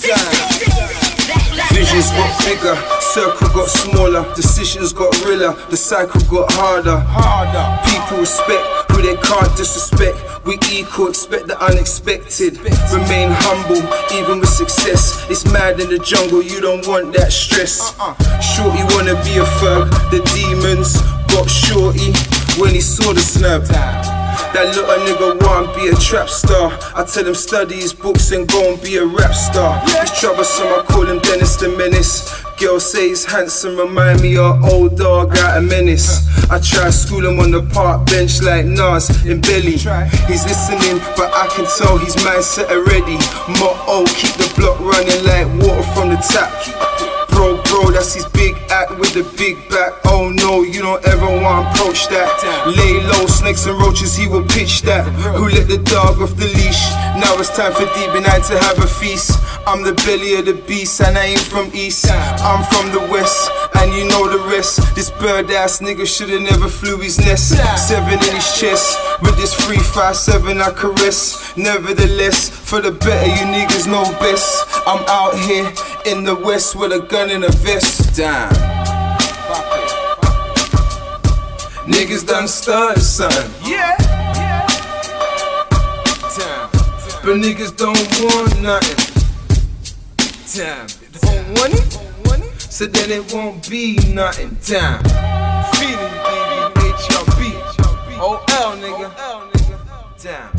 Visions got bigger, circle got smaller, decisions got realer, the cycle got harder. People respect who they can't disrespect. We equal, expect the unexpected. Remain humble, even with success. It's mad in the jungle, you don't want that stress. Shorty wanna be a thug, the demons got Shorty when he saw the snap. That little nigga want be a trap star. I tell him study his books and go and be a rap star. He's troublesome, I call him Dennis the Menace. Girl say he's handsome, remind me of old dog out of Menace. I try school him on the park bench like Nas in Belly. He's listening, but I can tell he's mindset already. Motto, keep the block running like water from the tap. Bro, that's his big act with the big back. Oh no, you don't ever want to approach that. Lay low, snakes and roaches, he will pitch that. Who let the dog off the leash? Now it's time for deep night to have a feast. I'm the belly of the beast and I ain't from east. I'm from the west and you know the rest. This bird ass nigga shoulda never flew his nest. 7 in his chest, with this 357 I caress. Nevertheless, for the better you niggas know best. I'm out here in the west with a gun and a vest. Damn. Niggas done started something. Yeah. Damn. But niggas don't want nothing. Damn. They don't want it? So then it won't be nothing. Damn. Feeling you, baby. HLB. OL, nigga. Damn.